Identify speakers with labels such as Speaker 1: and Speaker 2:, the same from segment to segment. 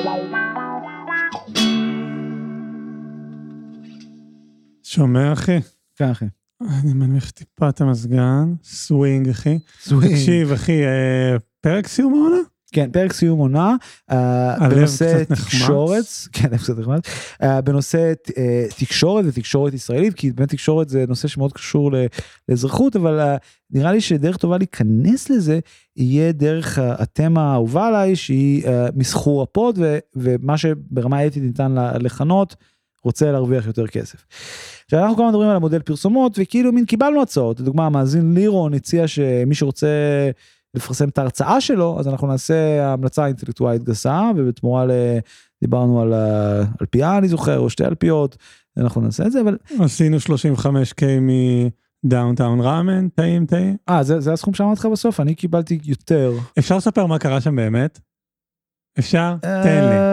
Speaker 1: שומע אחי?
Speaker 2: כן אחי.
Speaker 1: אני מנמיך טיפה את המזגן, סווינג אחי.
Speaker 2: סווינג.
Speaker 1: תקשיב אחי, פרק סיום העונה?
Speaker 2: כן, פרק סיום עונה, בנושא תקשורת, כן, קצת נחמד, בנושא תקשורת ותקשורת ישראלית, כי באמת תקשורת זה נושא שמאוד קשור לאזרחות, אבל נראה לי שדרך טובה להיכנס לזה, יהיה דרך התמה האהובה עליי, שהיא מסחור הפוד, ומה שברמה האתית ניתן לכנות, רוצה להרוויח יותר כסף. עכשיו אנחנו כמה מדברים על המודל פרסומות, וכאילו מין קיבלנו הצעות, לדוגמה המאזין לירון הציע שמי שרוצה לפרסם את ההרצאה שלו, אז אנחנו נעשה המלצה אינטלקטואלית גסה, ובתמורה דיברנו על אלפייה אני זוכר, או שתי אלפיות, אנחנו נעשה את זה, אבל...
Speaker 1: עשינו 35K מדאונטאון ראמן, טעים.
Speaker 2: זה הסכום שאמרתי לך בסוף, אני קיבלתי יותר.
Speaker 1: אפשר לספר מה קרה שם באמת? אפשר? תן לי.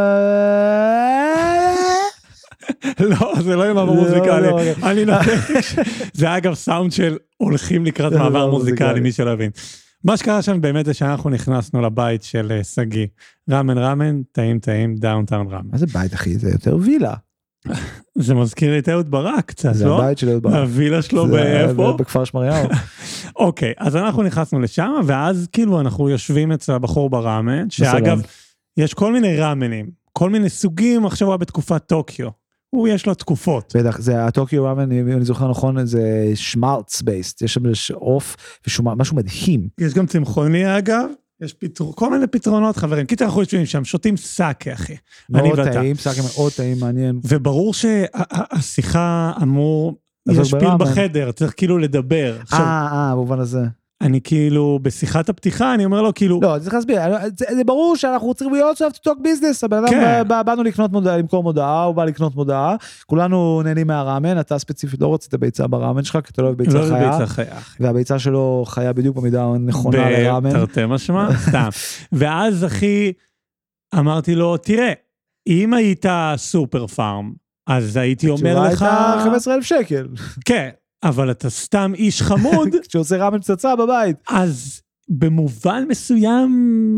Speaker 1: לא, זה לא עם מעבר מוזיקלי, אני נותן, זה אגב סאונד של הולכים לקראת מעבר מוזיקלי, מי שלא הבין. מה שקרה שם באמת זה שאנחנו נכנסנו לבית של סגי, ראמן, טעים, דאונטאון ראמן.
Speaker 2: מה זה בית אחי? זה יותר וילה.
Speaker 1: זה מזכיר לי את אהוד ברק קצת, לא?
Speaker 2: זה הבית של אהוד ברק.
Speaker 1: הווילה שלו באיפה?
Speaker 2: בכפר שמריהו.
Speaker 1: אוקיי, אז אנחנו נכנסנו לשם, ואז כאילו אנחנו יושבים אצל הבחור בראמן, שאגב, יש כל מיני ראמנים, כל מיני סוגים, עכשיו הוא היה בתקופת טוקיו. הוא יש לו תקופות.
Speaker 2: בטח, זה הטוקיו ראמן, אם אני זוכר נכון, זה שמרץ בייסט, יש שם עוף ומשהו מדהים.
Speaker 1: יש גם צמחוני אגב, יש כל מיני פתרונות חברים, כי אנחנו יושבים שם, שותים סאקה אחי.
Speaker 2: מאוד טעים, סאקה מאוד טעים, מעניין.
Speaker 1: וברור שהשיחה אמור, יש פיל בחדר, צריך כאילו לדבר.
Speaker 2: במובן הזה.
Speaker 1: אני כאילו, בשיחת הפתיחה, אני אומר לו כאילו...
Speaker 2: לא, צריך להסביר, זה ברור שאנחנו צריכים להיות עכשיו to talk business, הבן אדם באנו לקנות מודעה, למכור מודעה, הוא בא לקנות מודעה, כולנו נהנים מהראמן, אתה ספציפית לא רצית ביצה בראמן שלך, כי אתה לא אוהב ביצה חיה, והביצה שלו חיה בדיוק במידה הנכונה לראמן.
Speaker 1: תרתי משמע, סתם. ואז אחי, אמרתי לו, תראה, אם היית סופר פארם, אז הייתי אומר לך...
Speaker 2: התשובה הייתה 15,000 שקל.
Speaker 1: כן. אבל אתה סתם איש חמוד.
Speaker 2: שעושה ראמן פצצה בבית.
Speaker 1: אז במובן מסוים,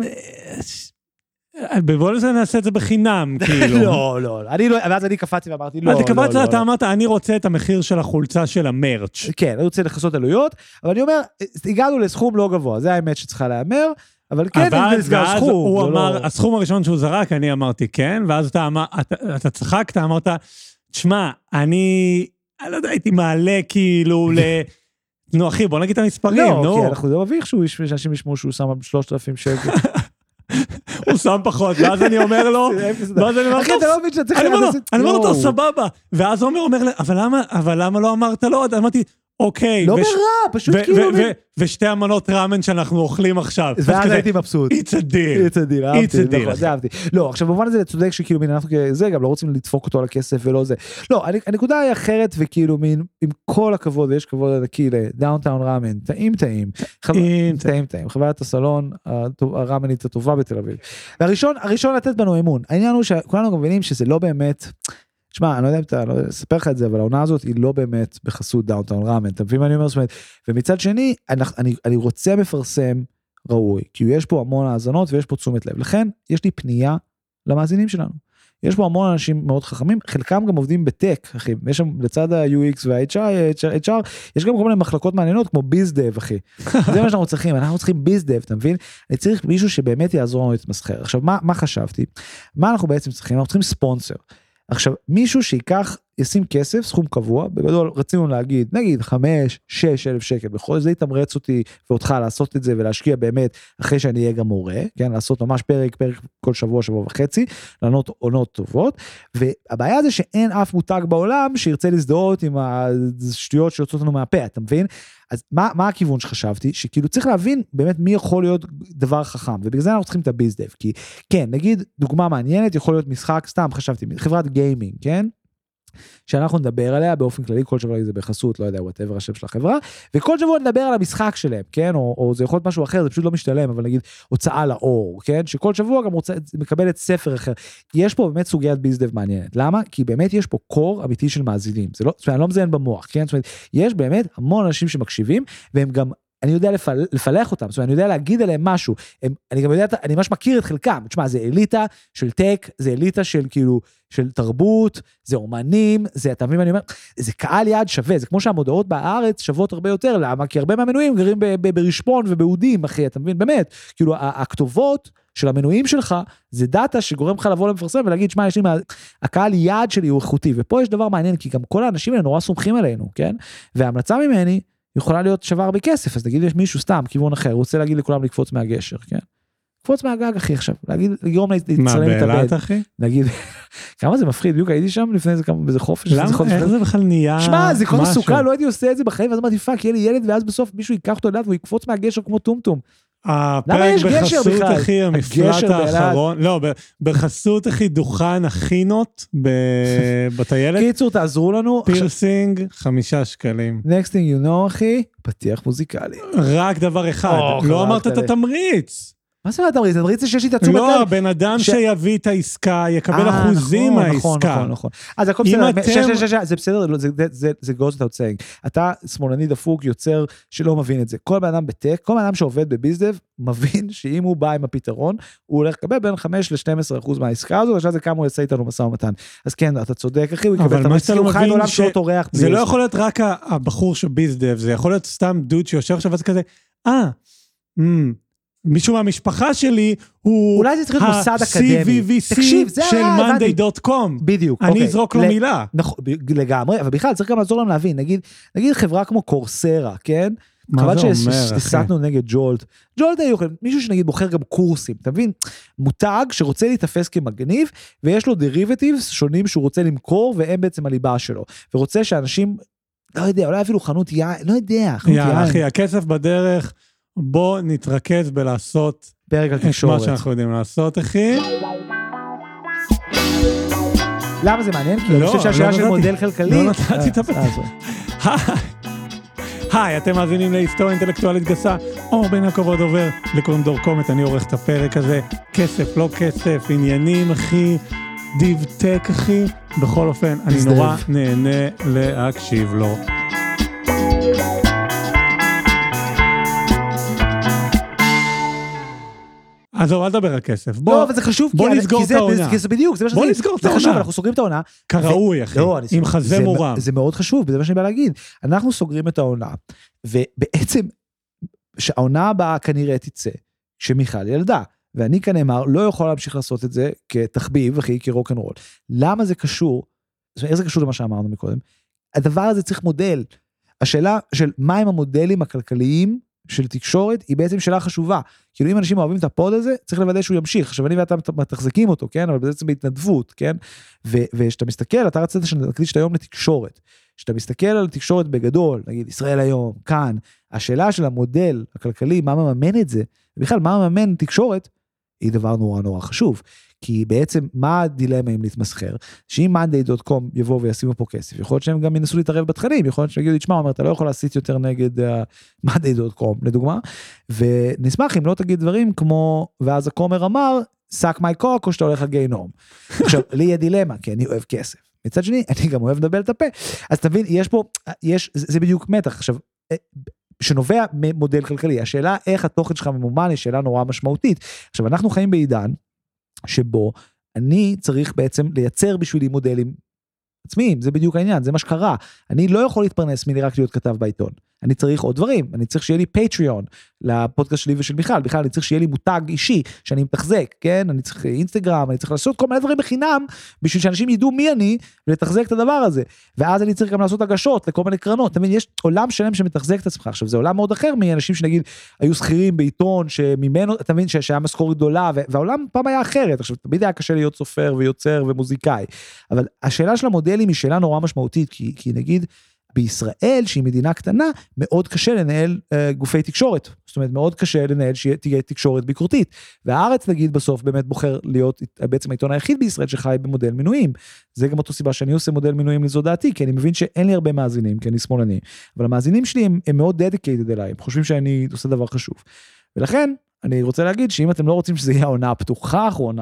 Speaker 1: בבוא לזה נעשה את זה בחינם, כאילו.
Speaker 2: לא. ואז אני קפצתי ואמרתי, לא.
Speaker 1: אתה קפצת, אתה אמרת, אני רוצה את המחיר של החולצה של המרץ'.
Speaker 2: כן, אני רוצה לחסות עלויות, אבל אני אומר, הגענו לסכום לא גבוה, זה האמת שצריכה לאמר, אבל כן, נסגר סכום.
Speaker 1: הוא אמר, הסכום הראשון שהוא זרק, אני אמרתי כן, ואז אתה צחקת, אמרת, תשמע, אני לא יודע, הייתי מעלה כאילו נו אחי, בוא נגיד את המספרים, נו.
Speaker 2: לא, כי אנחנו לא מביך שאנשים ישמעו שהוא שם 3,000 שקל.
Speaker 1: הוא שם פחות, ואז אני אומר לו,
Speaker 2: אחי, אתה לא מבין שאתה צריך
Speaker 1: אני אומר לו, סבבה, ואז הוא אומר לי, אבל למה לא אמרת לו? אמרתי, אוקיי.
Speaker 2: לא ברע, פשוט כאילו...
Speaker 1: ושתי המנות ראמן שאנחנו אוכלים עכשיו.
Speaker 2: ואז הייתי מבסוט.
Speaker 1: It's a deal.
Speaker 2: אהבתי. לא, עכשיו במובן הזה צודק שכאילו אנחנו כזה, גם לא רוצים לדפוק אותו על הכסף ולא זה. לא, הנקודה היא אחרת וכאילו עם כל הכבוד, ויש כבוד ענקי לדאונטאון ראמן, טעים. חברת הסלון הראמנית הטובה בתל אביב. והראשון לתת בנו אמון. העניין הוא שכולנו מבינים שזה לא באמת... תשמע, אני לא יודע אם אתה, לא אספר לך את זה, אבל העונה הזאת היא לא באמת בחסות דאונטאון ראמן, אתה מבין מה אני אומר? זאת אומרת, ומצד שני, אני רוצה מפרסם ראוי, כי יש פה המון האזנות ויש פה תשומת לב, לכן יש לי פנייה למאזינים שלנו. יש פה המון אנשים מאוד חכמים, חלקם גם עובדים בטק, אחי, יש שם לצד ה-UX וה-HR, יש גם כל מיני מחלקות מעניינות, כמו ביזדב, אחי. זה מה שאנחנו צריכים, אנחנו צריכים ביזדב, אתה מבין? אני צריך מישהו שבאמת יעזור לנו להתמסחר. עכשיו, מה חשבתי? מה אנחנו בעצם צריכים? אנחנו צריכים ספונסר. עכשיו, מישהו שיקח, ישים כסף, סכום קבוע, בגדול רצינו להגיד, נגיד 5-6 אלף שקל בחודש, זה יתמרץ אותי ואותך לעשות את זה ולהשקיע באמת, אחרי שאני אהיה גם מורה, כן, לעשות ממש פרק כל שבוע וחצי, לענות עונות טובות, והבעיה זה שאין אף מותג בעולם שירצה להזדהות עם השטויות שיוצאות לנו מהפה, אתה מבין? אז מה הכיוון שחשבתי? שכאילו צריך להבין באמת מי יכול להיות דבר חכם, ובגלל זה אנחנו צריכים את הביזדב, כי כן, נגיד דוגמה מעניינת, יכול להיות משחק, סתם חשבתי, חברת גיימינג, כן? שאנחנו נדבר עליה באופן כללי, כל שבוע זה בחסות, לא יודע, whatever השם של החברה, וכל שבוע נדבר על המשחק שלהם, כן? או זה יכול להיות משהו אחר, זה פשוט לא משתלם, אבל נגיד הוצאה לאור, כן? שכל שבוע גם מקבלת ספר אחר. יש פה באמת סוגיית ביזדב מעניינת. למה? כי באמת יש פה קור אמיתי של מאזינים. זה לא, זאת אומרת, אני לא מזיין במוח, כן? זאת אומרת, יש באמת המון אנשים שמקשיבים, והם גם אני יודע לפלח אותם, זאת אומרת, אני יודע להגיד עליהם משהו, אני גם יודע, אני ממש מכיר את חלקם, תשמע, זה אליטה של טק, זה אליטה של כאילו, של תרבות, זה אומנים, זה, אתה מבין מה אני אומר, זה קהל יעד שווה, זה כמו שהמודעות בארץ שוות הרבה יותר, למה? כי הרבה מהמנויים גרים ברשפון ובעודים, אחי, אתה מבין, באמת, כאילו, הכתובות של המנויים שלך, זה דאטה שגורם לך לבוא למפרסם ולהגיד, שמע, יש לי הקהל יעד שלי הוא איכותי, ופה יש דבר מעניין, כי גם כל האנשים האלה נורא סומכים עלינו, כן? וההמלצה ממני יכולה להיות שווה הרבה כסף, אז נגיד יש מישהו סתם, כיוון אחר, רוצה להגיד לכולם לקפוץ מהגשר, כן? קפוץ מהגג, אחי, עכשיו, לגרום להצטלם את הבד.
Speaker 1: מה, באילת, אחי?
Speaker 2: נגיד, כמה זה מפחיד, בדיוק הייתי שם לפני זה, באיזה חופש.
Speaker 1: למה? איך זה בכלל נהיה משהו?
Speaker 2: שמע, זה כל מסוכן, לא הייתי עושה את זה בחיים, ואז אמרתי, פאק, יהיה לי ילד, ואז בסוף מישהו ייקח אותו לדעת, והוא יקפוץ מהגשר כמו טומטום.
Speaker 1: הפרק בחסות, אחי, המפלט האחרון, לא, בחסות, אחי, דוכן החינות בטיילת.
Speaker 2: קיצור, תעזרו לנו.
Speaker 1: פירסינג, 5 שקלים.
Speaker 2: Next thing you know, אחי, פתיח מוזיקלי.
Speaker 1: רק דבר אחד, לא אמרת את התמריץ.
Speaker 2: מה זה התמריץ? התמריץ זה שיש לי את התשומת לב.
Speaker 1: לא, בן אדם שיביא את העסקה, יקבל אחוזים מהעסקה.
Speaker 2: נכון. אז הכל בסדר, זה בסדר, זה goes without saying. אתה שמאלני דפוק, יוצר שלא מבין את זה. כל בן אדם בטק, כל בן אדם שעובד בביזדב, מבין שאם הוא בא עם הפתרון, הוא הולך לקבל בין 5-12% מהעסקה הזו, עכשיו זה כמה הוא יעשה איתנו משא ומתן. אז כן, אתה צודק, אחי, הוא יקבל תמריץ, כי הוא חי בעולם שלא טורח.
Speaker 1: זה לא יכול להיות רק הבחור של ביזדב, זה יכול להיות סתם דוד שיושב עכשיו, אז כזה, מישהו מהמשפחה שלי הוא
Speaker 2: אולי זה צריך להיות מוסד אקדמי.
Speaker 1: תקשיב, של monday.com.
Speaker 2: בדיוק.
Speaker 1: אני אזרוק לו מילה.
Speaker 2: נכון, לגמרי, אבל בכלל צריך גם לעזור להם להבין, נגיד חברה כמו קורסרה, כן?
Speaker 1: מה זה אומר, אחי?
Speaker 2: שהסתנו נגד ג'ולט. ג'ולט היו מישהו שנגיד בוחר גם קורסים, אתה מבין? מותג שרוצה להתאפס כמגניב, ויש לו דריבטיבס שונים שהוא רוצה למכור, והם בעצם הליבה שלו. ורוצה שאנשים, לא יודע, אולי אפילו חנות יין, לא יודע, חנות יין.
Speaker 1: אחי, הכסף בדרך, בוא נתרכז בלעשות
Speaker 2: פרק התקשורת.
Speaker 1: מה שאנחנו יודעים לעשות, אחי.
Speaker 2: למה זה מעניין? כי אני חושב שהשאלה של מודל כלכלי...
Speaker 1: לא נתתי את הפתח. היי, אתם מאזינים להיסטוריה אינטלקטואלית גסה, עומר בן יעקב עוד עובר לקוראים קומט, אני עורך את הפרק הזה, כסף, לא כסף, עניינים, אחי, דיב טק, אחי, בכל אופן, אני נורא נהנה להקשיב לו. אז זהו, אל תדבר על כסף.
Speaker 2: לא, אבל זה חשוב,
Speaker 1: בוא נסגור את העונה.
Speaker 2: כי זה בדיוק, זה מה שזה.
Speaker 1: בוא נסגור את העונה.
Speaker 2: זה חשוב, אנחנו סוגרים את העונה.
Speaker 1: כראוי, אחי, עם חזה מורם.
Speaker 2: זה מאוד חשוב, זה מה שאני בא להגיד. אנחנו סוגרים את העונה, ובעצם, שהעונה הבאה כנראה תצא, שמיכל ילדה, ואני כאן אמר, לא יכול להמשיך לעשות את זה כתחביב, אחי, כרוק'נ'רול. למה זה קשור? איך זה קשור למה שאמרנו מקודם? הדבר הזה צריך מודל. השאלה של מה הם המודלים הכלכליים של תקשורת, היא בעצם שאלה חשובה. כאילו אם אנשים אוהבים את הפוד הזה, צריך לוודא שהוא ימשיך. עכשיו אני ואתה מתחזקים אותו, כן? אבל בעצם בהתנדבות, כן? ושאתה מסתכל, אתה רצית שנקדיש את היום לתקשורת. שאתה מסתכל על תקשורת בגדול, נגיד ישראל היום, כאן, השאלה של המודל הכלכלי, מה מממן את זה, ובכלל מה מממן תקשורת, היא דבר נורא נורא חשוב. כי בעצם מה הדילמה אם להתמסחר? שאם monday.com יבוא וישימו פה כסף, יכול להיות שהם גם ינסו להתערב בתכנים, יכול להיות שיגידו, תשמע, אומר, אתה לא יכול להסיט יותר נגד monday.com, לדוגמה, ונשמח אם לא תגיד דברים כמו, ואז הכומר אמר, suck my cock, או שאתה הולך לגיהנום. עכשיו, לי יהיה דילמה, כי אני אוהב כסף. מצד שני, אני גם אוהב לדבר את הפה. אז תבין, יש פה, זה בדיוק מתח. עכשיו, שנובע ממודל כלכלי, השאלה איך התוכן שלך ממומן, היא שאלה נורא משמעותית. עכשיו, אנחנו חיים בעידן, שבו אני צריך בעצם לייצר בשבילי מודלים עצמיים, זה בדיוק העניין, זה מה שקרה. אני לא יכול להתפרנס רק להיות כתב בעיתון. אני צריך עוד דברים, אני צריך שיהיה לי פטריון לפודקאסט שלי ושל בכלל אני צריך שיהיה לי מותג אישי שאני מתחזק, כן? אני צריך אינסטגרם, אני צריך לעשות כל מיני דברים בחינם, בשביל שאנשים ידעו מי אני, ולתחזק את הדבר הזה. ואז אני צריך גם לעשות הגשות לכל מיני קרנות. תמיד יש עולם שלם שמתחזק את עצמך. עכשיו, זה עולם מאוד אחר מאנשים שנגיד, היו שכירים בעיתון, שממנו, אתה מבין, שהיה משכורת גדולה, והעולם פעם היה אחרת. עכשיו, תמיד היה קשה להיות סופר ויוצר ומוזיקאי. אבל השאלה של המודלים היא שאלה נורא משמעותית, כי נגיד, בישראל, שהיא מדינה קטנה, מאוד קשה לנהל גופי תקשורת. זאת אומרת, מאוד קשה לנהל שתהיה תקשורת ביקורתית. והארץ, נגיד, בסוף באמת בוחר להיות בעצם העיתון היחיד בישראל שחי במודל מינויים. זה גם אותו סיבה שאני עושה מודל מינויים לזו דעתי, כי אני מבין שאין לי הרבה מאזינים, כי אני שמאלני. אבל המאזינים שלי הם מאוד dedicated אליי, הם חושבים שאני עושה דבר חשוב. ולכן, אני רוצה להגיד שאם אתם לא רוצים שזה יהיה העונה הפתוחה האחרונה,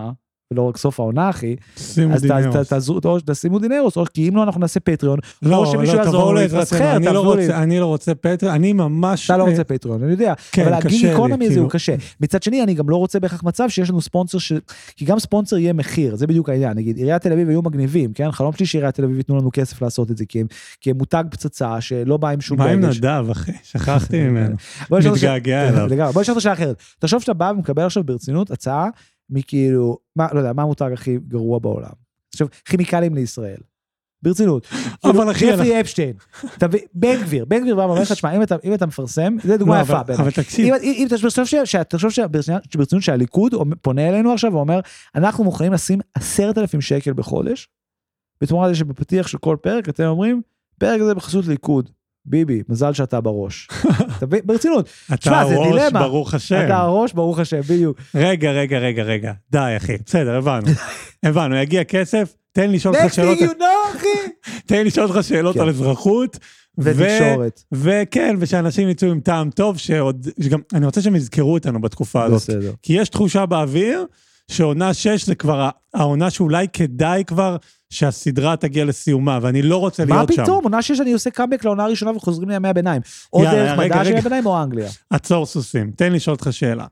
Speaker 2: ולא רק סוף העונה, אחי,
Speaker 1: שימו
Speaker 2: אז
Speaker 1: דינרוס.
Speaker 2: תשימו דינרוס, כי אם לא אנחנו נעשה פטריון,
Speaker 1: לא,
Speaker 2: שמישהו יעזור לי להתרסחר,
Speaker 1: אני לא רוצה פטריון, אני ממש...
Speaker 2: אתה לא רוצה פטריון, אני יודע, אבל הגיל איקונומי הזה הוא קשה. מצד שני, אני גם לא רוצה בהכרח מצב שיש לנו ספונסר, כי גם ספונסר יהיה מחיר, זה בדיוק העניין, נגיד, עיריית תל אביב היו מגניבים, כן? חלום שלי שעיריית תל אביב ייתנו לנו כסף לעשות את זה, כי הם מותג פצצה שלא בא עם שום
Speaker 1: מה עם נדב, אחי? שכחתי ממנו. מתגעגע אליו.
Speaker 2: בוא נשאר את השאלה אחרת. תחשוב שאתה בא ומקבל עכשיו ברצינות הצעה מכאילו, לא יודע, מה המותג הכי גרוע בעולם? עכשיו, כימיקלים לישראל. ברצינות.
Speaker 1: אבל אחי...
Speaker 2: ג'פרי אפשטיין. בן גביר בא ואומר לך, שמה, אם אתה מפרסם, זה דוגמה יפה.
Speaker 1: אבל תקשיב.
Speaker 2: אם תחשוב שברצינות שהליכוד פונה אלינו עכשיו ואומר, אנחנו מוכנים לשים 10,000 שקל בחודש, בתמורה לזה שבפתיח של כל פרק, אתם אומרים, פרק הזה בחסות ליכוד. ביבי, מזל שאתה בראש. ברצינות.
Speaker 1: אתה הראש, ברוך השם.
Speaker 2: אתה הראש, ברוך השם, בדיוק.
Speaker 1: רגע. די, אחי. בסדר, הבנו. יגיע כסף, תן לי לשאול אותך שאלות. תן לי לשאול אותך שאלות על אזרחות.
Speaker 2: ותקשורת.
Speaker 1: וכן, ושאנשים יצאו עם טעם טוב, אני רוצה שהם יזכרו אותנו בתקופה הזאת. כי יש תחושה באוויר, שעונה 6 זה כבר העונה שאולי כדאי כבר שהסדרה תגיע לסיומה, ואני לא רוצה להיות שם.
Speaker 2: מה פתאום? עונה 6 אני עושה קאמבק לעונה הראשונה וחוזרים לימי הביניים. או דרך מדע של הביניים או אנגליה.
Speaker 1: עצור סוסים, תן לי לשאול אותך שאלה.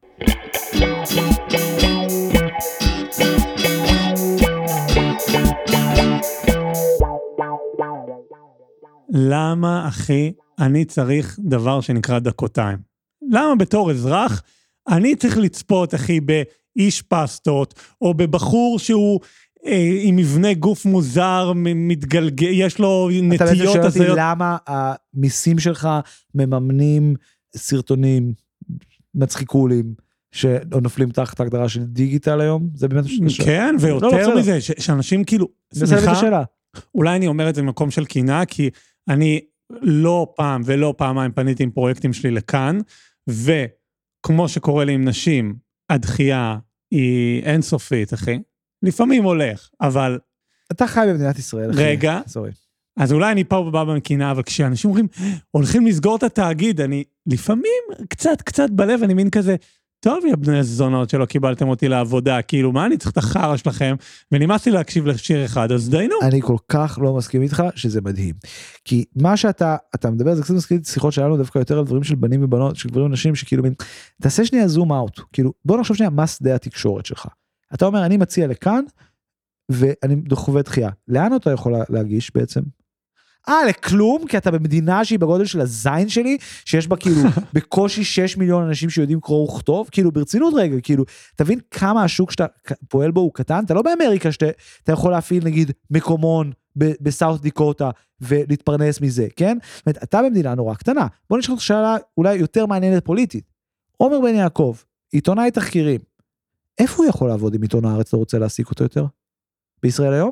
Speaker 1: למה, אחי, אני צריך דבר שנקרא דקותיים? למה בתור אזרח אני צריך לצפות, אחי, באיש פסטות, או בבחור שהוא עם מבנה גוף מוזר, מתגלגל, יש לו נטיות.
Speaker 2: אתה בעצם שואל אותי למה המיסים שלך מממנים סרטונים מצחיקולים, שנופלים תחת ההגדרה של דיגיטל היום? זה באמת...
Speaker 1: כן, ויותר מזה, שאנשים כאילו...
Speaker 2: סליחה,
Speaker 1: אולי אני אומר את זה במקום של קינה, כי אני לא פעם ולא פעמיים פניתי עם פרויקטים שלי לכאן, וכמו שקורה לי עם נשים, הדחייה היא אינסופית, אחי. לפעמים הולך, אבל...
Speaker 2: אתה חי במדינת ישראל, אחי.
Speaker 1: רגע.
Speaker 2: סורי.
Speaker 1: אז אולי אני פה בא במקינה, אבל כשאנשים אומרים, הולכים לסגור את התאגיד, אני לפעמים קצת בלב, אני מין כזה, טוב, יא בני זונות שלא קיבלתם אותי לעבודה, כאילו, מה אני צריך את החרא שלכם? ונמאס לי להקשיב לשיר אחד, אז דיינו.
Speaker 2: אני כל כך לא מסכים איתך, שזה מדהים. כי מה שאתה מדבר, זה קצת מסכים את שיחות שלנו, דווקא יותר על דברים של בנים ובנות, של גברים ונשים, שכאילו, תעשה שנייה זום אאוט, כאילו, בוא נחשוב שנייה, מה שדה התקשורת שלך? אתה אומר, אני מציע לכאן, ואני חווה דחייה. לאן אתה יכול להגיש בעצם? לכלום, כי אתה במדינה שהיא בגודל של הזין שלי, שיש בה כאילו בקושי 6 מיליון אנשים שיודעים קרוא וכתוב, כאילו ברצינות רגע, כאילו, תבין כמה השוק שאתה פועל בו הוא קטן, אתה לא באמריקה שאתה יכול להפעיל נגיד מקומון בסאוט דיקוטה, ולהתפרנס מזה, כן? זאת אומרת, אתה במדינה נורא קטנה, בוא נשאל את השאלה אולי יותר מעניינת פוליטית. עומר בן יעקב, עיתונאי תחקירים, איפה הוא יכול לעבוד עם עיתון הארץ, אתה רוצה להעסיק אותו יותר? בישראל היום?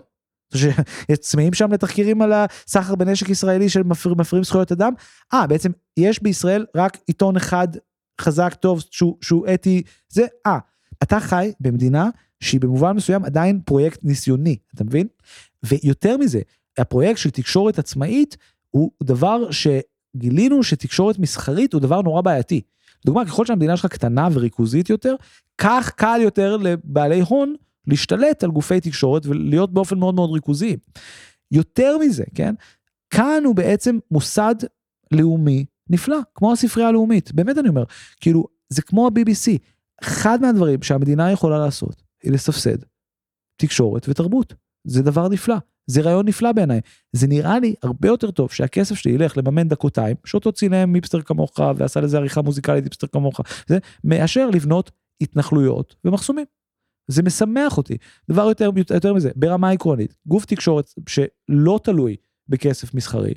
Speaker 2: שצמאים שם לתחקירים על הסחר בנשק ישראלי של מפרים זכויות אדם? בעצם יש בישראל רק עיתון אחד חזק טוב שהוא אתי, זה, אתה חי במדינה שהיא במובן מסוים עדיין פרויקט ניסיוני, אתה מבין? ויותר מזה, הפרויקט של תקשורת עצמאית הוא דבר שגילינו שתקשורת מסחרית הוא דבר נורא בעייתי. דוגמה, ככל שהמדינה שלך קטנה וריכוזית יותר, כך קל יותר לבעלי הון להשתלט על גופי תקשורת ולהיות באופן מאוד מאוד ריכוזי. יותר מזה, כן? כאן הוא בעצם מוסד לאומי נפלא, כמו הספרייה הלאומית. באמת אני אומר, כאילו, זה כמו ה-BBC. אחד מהדברים שהמדינה יכולה לעשות, היא לספסד תקשורת ותרבות. זה דבר נפלא. זה רעיון נפלא בעיניי. זה נראה לי הרבה יותר טוב שהכסף שלי ילך לממן דקותיים, שאותו צילם היפסטר כמוך, ועשה לזה עריכה מוזיקלית היפסטר כמוך, זה מאשר לבנות התנחלויות ומחסומים. זה משמח אותי. דבר יותר מזה, ברמה עקרונית, גוף תקשורת שלא תלוי בכסף מסחרי,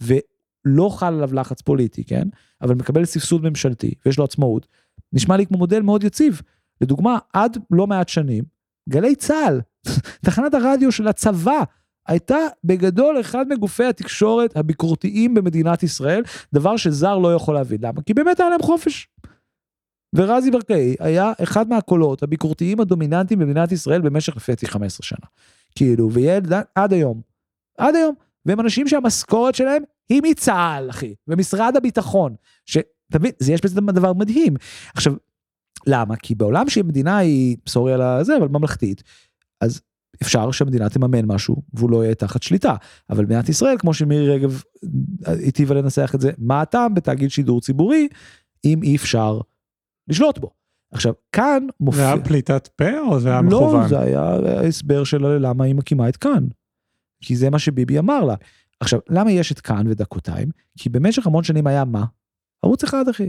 Speaker 2: ולא חל עליו לחץ פוליטי, כן? אבל מקבל סבסוד ממשלתי, ויש לו עצמאות, נשמע לי כמו מודל מאוד יציב. לדוגמה, עד לא מעט שנים, גלי צהל, תחנת הרדיו של הצבא, הייתה בגדול אחד מגופי התקשורת הביקורתיים במדינת ישראל, דבר שזר לא יכול להבין. למה? כי באמת היה להם חופש. ורזי ברקאי היה אחד מהקולות הביקורתיים הדומיננטיים במדינת ישראל במשך לפי 15 שנה. כאילו, וילד עד היום, והם אנשים שהמשכורת שלהם היא מצה"ל, אחי, ומשרד הביטחון, שתבין, יש בזה דבר מדהים. עכשיו, למה? כי בעולם שהמדינה היא, סורי על זה, אבל ממלכתית, אז אפשר שהמדינה תממן משהו, והוא לא יהיה תחת שליטה, אבל מדינת ישראל, כמו שמירי רגב היטיבה לנסח את זה, מה הטעם בתאגיד שידור ציבורי, אם אי אפשר לשלוט בו. עכשיו, כאן מופיע...
Speaker 1: זה היה פליטת פה או זה היה מכוון?
Speaker 2: לא, זה היה הסבר שלה ללמה היא מקימה את כאן. כי זה מה שביבי אמר לה. עכשיו, למה יש את כאן ודקותיים? כי במשך המון שנים היה מה? ערוץ אחד, אחי.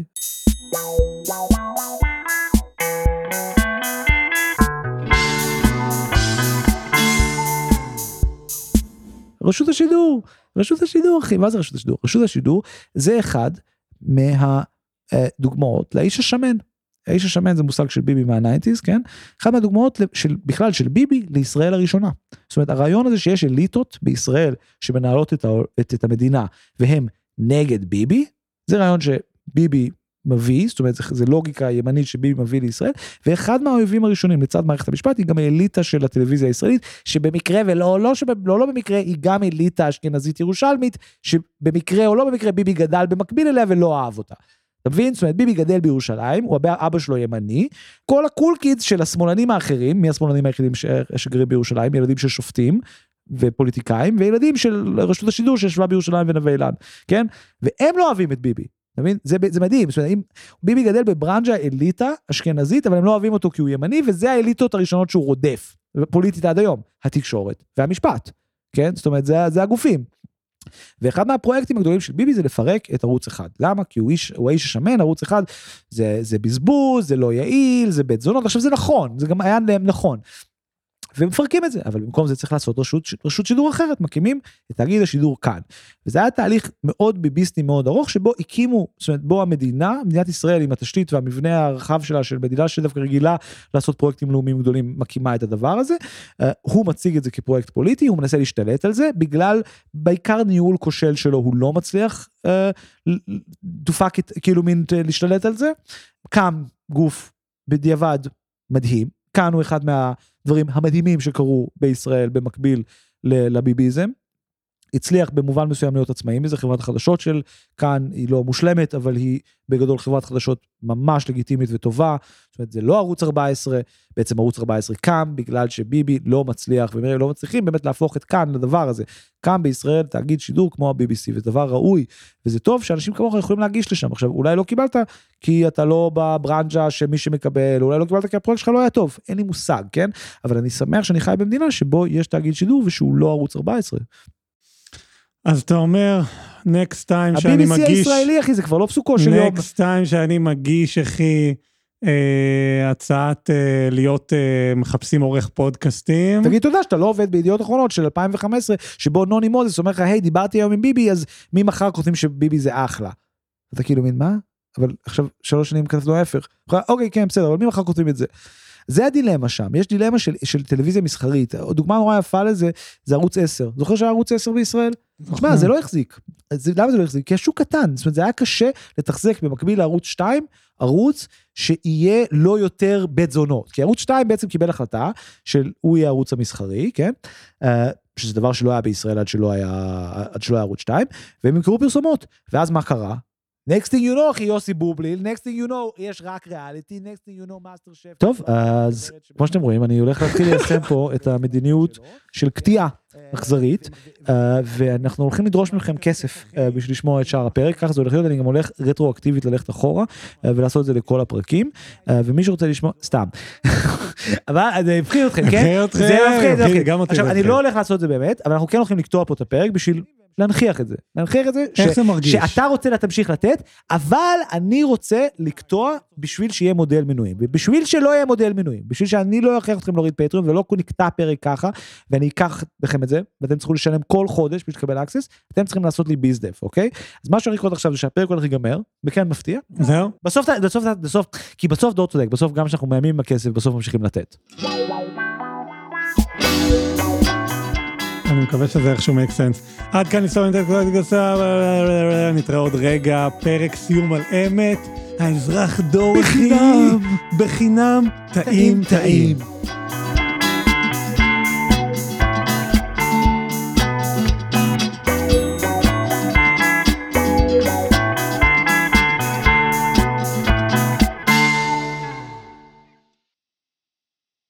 Speaker 2: רשות השידור, אחי, מה זה רשות השידור? רשות השידור זה אחד מהדוגמאות לאיש השמן. האיש השמן זה מושג של ביבי מה-90s, כן? אחד מהדוגמאות בכלל של ביבי לישראל הראשונה. זאת אומרת, הרעיון הזה שיש אליטות בישראל שמנהלות את המדינה, והם נגד ביבי, זה רעיון שביבי מביא, זאת אומרת, זה לוגיקה ימנית שביבי מביא לישראל, ואחד מהאויבים הראשונים לצד מערכת המשפט, היא גם האליטה של הטלוויזיה הישראלית, שבמקרה לא במקרה, היא גם אליטה אשכנזית ירושלמית, שבמקרה או לא במקרה ביבי גדל במקביל אליה ולא אהב אותה. אתה מבין? זאת אומרת, ביבי גדל בירושלים, הוא אבא שלו ימני, כל הקול קידס של השמאלנים האחרים, מי השמאלנים היחידים שגרים בירושלים, ילדים של שופטים ופוליטיקאים, וילדים של רשות השידור שישבה בירושלים ונווה אילן, כן? והם לא אוהבים את ביבי. אתה מבין? זה מדהים, זאת אומרת, ביבי גדל בברנג'ה אליטה אשכנזית, אבל הם לא אוהבים אותו כי הוא ימני, וזה האליטות הראשונות שהוא רודף, פוליטית עד היום, התקשורת והמשפט, כן? זאת אומרת, זה הגופים. ואחד מהפרויקטים הגדולים של ביבי זה לפרק את ערוץ אחד. למה? כי הוא האיש השמן, ערוץ אחד, זה בזבוז, זה לא יעיל, זה בית זונות, עכשיו זה נכון, זה גם היה נכון. ומפרקים את זה, אבל במקום זה צריך לעשות רשות שידור אחרת, מקימים את תאגיד השידור כאן. וזה היה תהליך מאוד ביביסטי מאוד ארוך, שבו הקימו, זאת אומרת, בו מדינת ישראל עם התשתית והמבנה הרחב שלה, של מדינה שדווקא רגילה לעשות פרויקטים לאומיים גדולים, מקימה את הדבר הזה, הוא מציג את זה כפרויקט פוליטי, הוא מנסה להשתלט על זה, בגלל בעיקר ניהול כושל שלו, הוא לא מצליח כאילו להשתלט על זה, קם גוף בדיעבד מדהים, כאן הוא אחד מהדברים המדהימים שקרו בישראל במקביל לביביזם, הצליח במובן מסוים להיות עצמאים מזה, חברת החדשות של כאן היא לא מושלמת, אבל היא בגדול חברת חדשות ממש לגיטימית וטובה, זאת אומרת זה לא ערוץ 14, בעצם ערוץ 14 קם, בגלל שביבי לא מצליח, ומירי לא מצליחים באמת להפוך את כאן לדבר הזה, קם בישראל תאגיד שידור כמו ה-BBC, וזה דבר ראוי, וזה טוב שאנשים כמוך יכולים להגיש לשם, עכשיו אולי לא קיבלת, כי אתה לא בברנג'ה שמי שמקבל, אולי לא קיבלת כי הפרויקט שלך לא היה טוב, אין לי מושג, כן? אבל אני שמח שאני חי במדינה שבו יש תאגיד שידור ושהוא לא ערוץ 14.
Speaker 1: אז אתה אומר, next time שאני מגיש...
Speaker 2: ה-BBC הישראלי, אחי, זה כבר לא פסוקו של יום.
Speaker 1: next time שאני מגיש, אחי, הצעת להיות מחפשים עורך פודקאסטים.
Speaker 2: תגיד תודה שאתה לא עובד בידיעות אחרונות של 2015, שבו נוני מוזס אומר לך, היי, דיברתי היום עם ביבי, אז מי מחר כותבים שביבי זה אחלה? אתה כאילו מין, מה? אבל עכשיו 3 שנים כתבנו ההפך. אוקיי, כן, בסדר, אבל מי מחר כותבים את זה? זה הדילמה שם, יש דילמה של טלוויזיה מסחרית, דוגמה נורא יפה לזה, זה ערוץ 10, זוכר שהיה ערוץ 10 בישראל? תשמע, זה לא החזיק, למה זה לא החזיק? כי השוק קטן, זאת אומרת, זה היה קשה לתחזק במקביל לערוץ 2, ערוץ שיהיה לא יותר בית זונות, כי ערוץ 2 בעצם קיבל החלטה, שהוא יהיה הערוץ המסחרי, כן? שזה דבר שלא היה בישראל עד שלא היה ערוץ 2, והם יקראו פרסומות, ואז מה קרה? next thing you know, אחי יוסי בובליל, next thing you know, יש רק ריאליטי, next thing you know, מאסטר שף. טוב, אז כמו שאתם רואים, אני הולך להתחיל ליישם פה את המדיניות של קטיעה אכזרית, ואנחנו הולכים לדרוש מכם כסף בשביל לשמוע את שאר הפרק, ככה זה הולך להיות, אני גם הולך רטרואקטיבית ללכת אחורה, ולעשות את זה לכל הפרקים, ומי שרוצה לשמוע, סתם. אבל זה מפחיד אתכם, כן? זה מפחיד. עכשיו, אני לא הולך לעשות את זה באמת, אבל אנחנו כן הולכים לקטוע פה את הפרק בשביל להנחיח את זה, שאתה רוצה תמשיך לתת, אבל אני רוצה לקטוע בשביל שיהיה מודל מנויים, ובשביל שלא יהיה מודל מנויים, בשביל שאני לא אכריח אתכם להוריד פטריון, ולא נקטע פרק ככה, ואני אקח לכם את זה, ואתם צריכים לשלם כל חודש בשביל לקבל אקסס, אתם צריכים לעשות לי ביזדף, אוקיי? אז מה שאני אקרוא עכשיו זה שהפרק הולך להיגמר, וכן מפתיע.
Speaker 1: זהו.
Speaker 2: בסוף, כי בסוף דור צודק, בסוף גם שאנחנו מאיימים עם הכסף, בסוף ממשיכים לתת.
Speaker 1: אני מקווה שזה איכשהו make sense. עד כאן ניסוי נתראה עוד רגע, פרק סיום על אמת, האזרח דור בחינם, טעים.